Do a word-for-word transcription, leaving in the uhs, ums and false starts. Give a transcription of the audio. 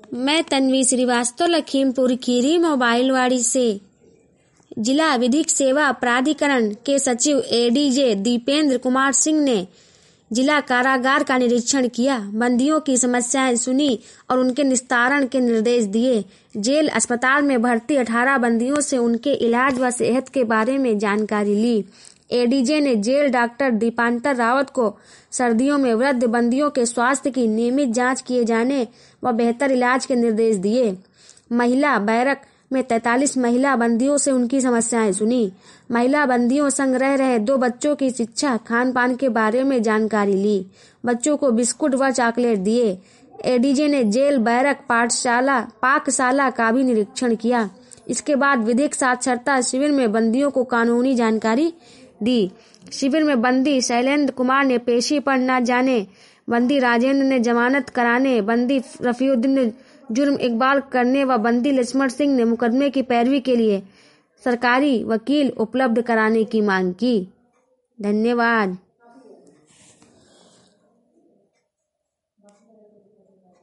मैं तन्वी श्रीवास्तव लखीमपुर खीरी मोबाइलवाड़ी से। जिला विधिक सेवा प्राधिकरण के सचिव एडीजे दीपेंद्र कुमार सिंह ने जिला कारागार का निरीक्षण किया, बंदियों की समस्याएं सुनी और उनके निस्तारण के निर्देश दिए। जेल अस्पताल में भर्ती अठारह बंदियों से उनके इलाज व सेहत के बारे में जानकारी ली। एडीजे ने जेल डॉक्टर दीपांतर रावत को सर्दियों में वृद्ध बंदियों के स्वास्थ्य की नियमित जांच किए जाने व बेहतर इलाज के निर्देश दिए। महिला बैरक में तैंतालीस महिला बंदियों से उनकी समस्याएं सुनी। महिला बंदियों संग रह रहे दो बच्चों की शिक्षा खान पान के बारे में जानकारी ली। बच्चों को बिस्कुट व चॉकलेट दिए। एडीजे ने जेल बैरक पाठशाला पाकशाला का भी निरीक्षण किया। इसके बाद विधिक साक्षरता शिविर में बंदियों को कानूनी जानकारी दी। शिविर में बंदी शैलेंद्र कुमार ने पेशी पर न जाने, बंदी राजेंद्र ने जमानत कराने, बंदी रफीउद्दीन ने जुर्म इकबाल करने व बंदी लक्ष्मण सिंह ने मुकदमे की पैरवी के लिए सरकारी वकील उपलब्ध कराने की मांग की। धन्यवाद।